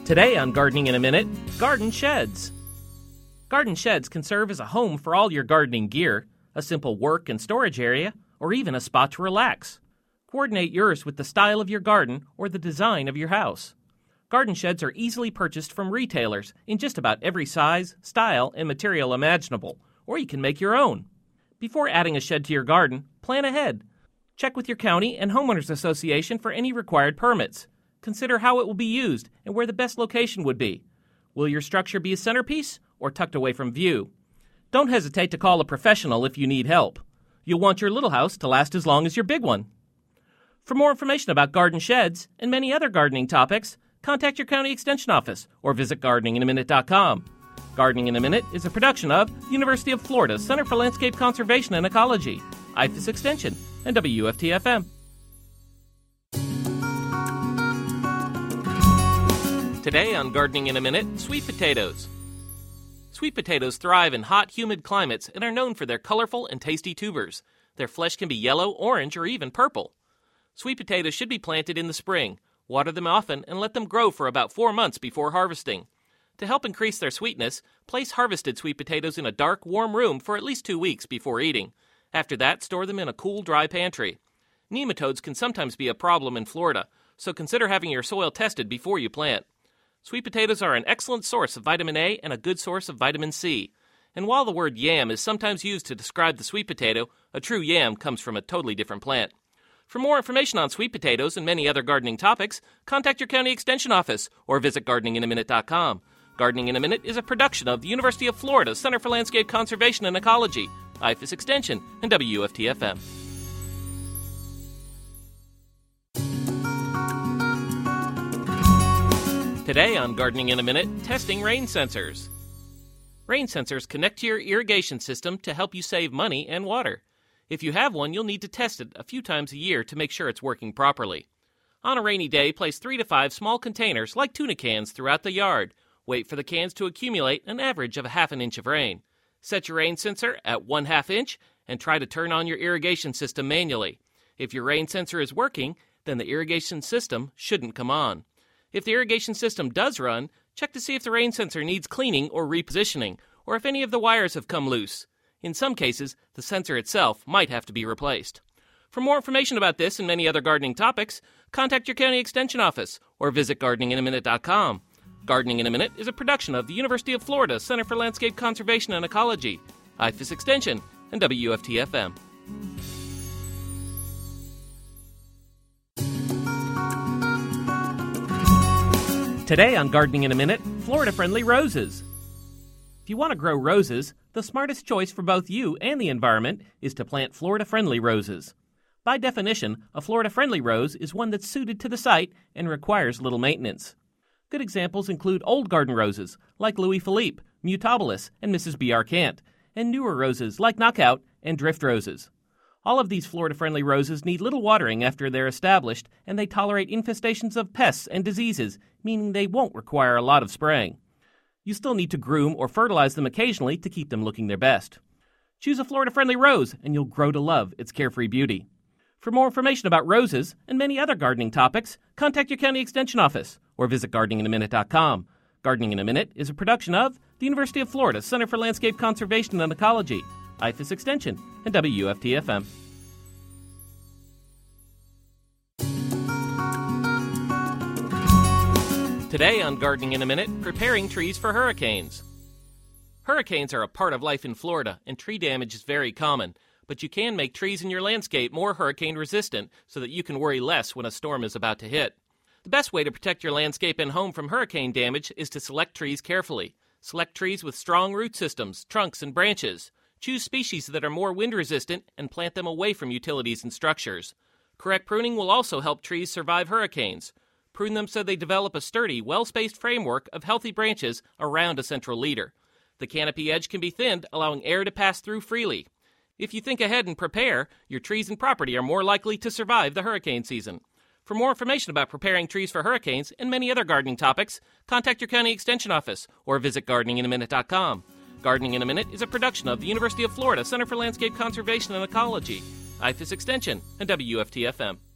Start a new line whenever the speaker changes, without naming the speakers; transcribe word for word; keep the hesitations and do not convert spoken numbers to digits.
Today on Gardening in a Minute, garden sheds. Garden sheds can serve as a home for all your gardening gear, a simple work and storage area, or even a spot to relax. Coordinate yours with the style of your garden or the design of your house. Garden sheds are easily purchased from retailers in just about every size, style, and material imaginable, or you can make your own. Before adding a shed to your garden, plan ahead. Check with your county and homeowners association for any required permits. Consider how it will be used and where the best location would be. Will your structure be a centerpiece or tucked away from view? Don't hesitate to call a professional if you need help. You'll want your little house to last as long as your big one. For more information about garden sheds and many other gardening topics, contact your county extension office or visit gardening in a minute dot com. Gardening in a Minute is a production of the University of Florida Center for Landscape Conservation and Ecology, I F A S Extension, and W F T F M. Today on Gardening in a Minute, sweet potatoes. Sweet potatoes thrive in hot, humid climates and are known for their colorful and tasty tubers. Their flesh can be yellow, orange, or even purple. Sweet potatoes should be planted in the spring. Water them often and let them grow for about four months before harvesting. To help increase their sweetness, place harvested sweet potatoes in a dark, warm room for at least two weeks before eating. After that, store them in a cool, dry pantry. Nematodes can sometimes be a problem in Florida, so consider having your soil tested before you plant. Sweet potatoes are an excellent source of vitamin A and a good source of vitamin C. And while the word yam is sometimes used to describe the sweet potato, a true yam comes from a totally different plant. For more information on sweet potatoes and many other gardening topics, contact your county extension office or visit gardening in a minute dot com. Gardening in a Minute is a production of the University of Florida Center for Landscape Conservation and Ecology, I F A S Extension, and W F T F M. Today on Gardening in a Minute, testing rain sensors. Rain sensors connect to your irrigation system to help you save money and water. If you have one, you'll need to test it a few times a year to make sure it's working properly. On a rainy day, place three to five small containers like tuna cans throughout the yard. Wait for the cans to accumulate an average of a half an inch of rain. Set your rain sensor at one half inch and try to turn on your irrigation system manually. If your rain sensor is working, then the irrigation system shouldn't come on. If the irrigation system does run, check to see if the rain sensor needs cleaning or repositioning, or if any of the wires have come loose. In some cases, the sensor itself might have to be replaced. For more information about this and many other gardening topics, contact your county extension office or visit gardening in a minute dot com. Gardening in a Minute is a production of the University of Florida Center for Landscape Conservation and Ecology, I F A S Extension, and W F T F M. Today on Gardening in a Minute, Florida-friendly roses. If you want to grow roses, the smartest choice for both you and the environment is to plant Florida-friendly roses. By definition, a Florida-friendly rose is one that's suited to the site and requires little maintenance. Good examples include old garden roses like Louis Philippe, Mutabilis, and Missus B R Cant, and newer roses like Knockout and Drift roses. All of these Florida-friendly roses need little watering after they're established, and they tolerate infestations of pests and diseases, meaning they won't require a lot of spraying. You still need to groom or fertilize them occasionally to keep them looking their best. Choose a Florida-friendly rose, and you'll grow to love its carefree beauty. For more information about roses and many other gardening topics, contact your county extension office or visit gardening in a minute dot com. Gardening in a Minute is a production of the University of Florida Center for Landscape Conservation and Ecology, I F A S Extension, and W F T F M. Today on Gardening in a Minute, preparing trees for hurricanes. Hurricanes are a part of life in Florida, and tree damage is very common. But you can make trees in your landscape more hurricane-resistant so that you can worry less when a storm is about to hit. The best way to protect your landscape and home from hurricane damage is to select trees carefully. Select trees with strong root systems, trunks, and branches. Choose species that are more wind-resistant and plant them away from utilities and structures. Correct pruning will also help trees survive hurricanes. Prune them so they develop a sturdy, well-spaced framework of healthy branches around a central leader. The canopy edge can be thinned, allowing air to pass through freely. If you think ahead and prepare, your trees and property are more likely to survive the hurricane season. For more information about preparing trees for hurricanes and many other gardening topics, contact your county extension office or visit gardening in a minute dot com. Gardening in a Minute is a production of the University of Florida Center for Landscape Conservation and Ecology, I F A S Extension, and W F T F M.